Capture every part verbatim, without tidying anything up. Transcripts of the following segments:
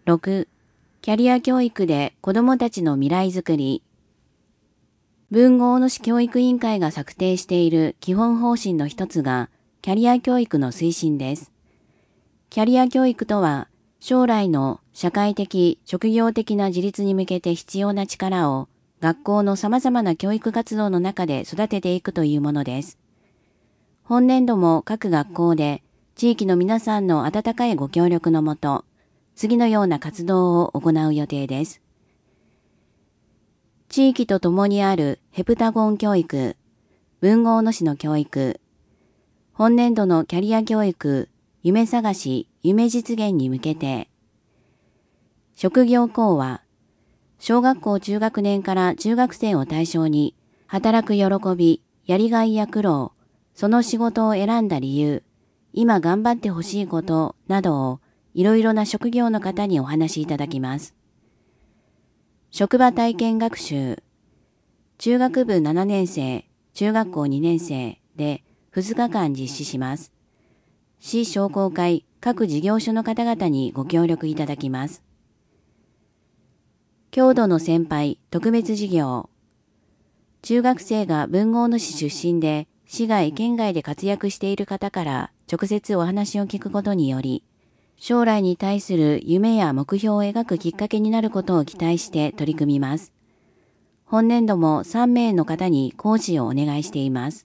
ろく、キャリア教育で子どもたちの未来づくり。豊後大野市教育委員会が策定している基本方針の一つが、キャリア教育の推進です。キャリア教育とは、将来の社会的、職業的な自立に向けて必要な力を、学校の様々な教育活動の中で育てていくというものです。本年度も各学校で、地域の皆さんの温かいご協力のもと、次のような活動を行う予定です。地域と共にあるヘプタゴン教育、豊後大野市の教育、本年度のキャリア教育、夢探し、夢実現に向けて、職業講話、小学校中学年から中学生を対象に、働く喜び、やりがいや苦労、その仕事を選んだ理由、今頑張ってほしいことなどをいろいろな職業の方にお話しいただきます。職場体験学習、中学部ななねん生、中学校にねん生でふつかかん実施します。市商工会各事業所の方々にご協力いただきます。郷土の先輩特別授業、中学生が豊後大野市出身で市外県外で活躍している方から直接お話を聞くことにより、将来に対する夢や目標を描くきっかけになることを期待して取り組みます。本年度もさんめいの方に講師をお願いしています。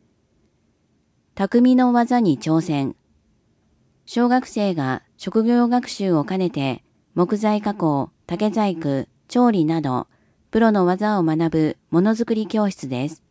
匠の技に挑戦。小学生が職業学習を兼ねて木材加工、竹細工、調理などプロの技を学ぶものづくり教室です。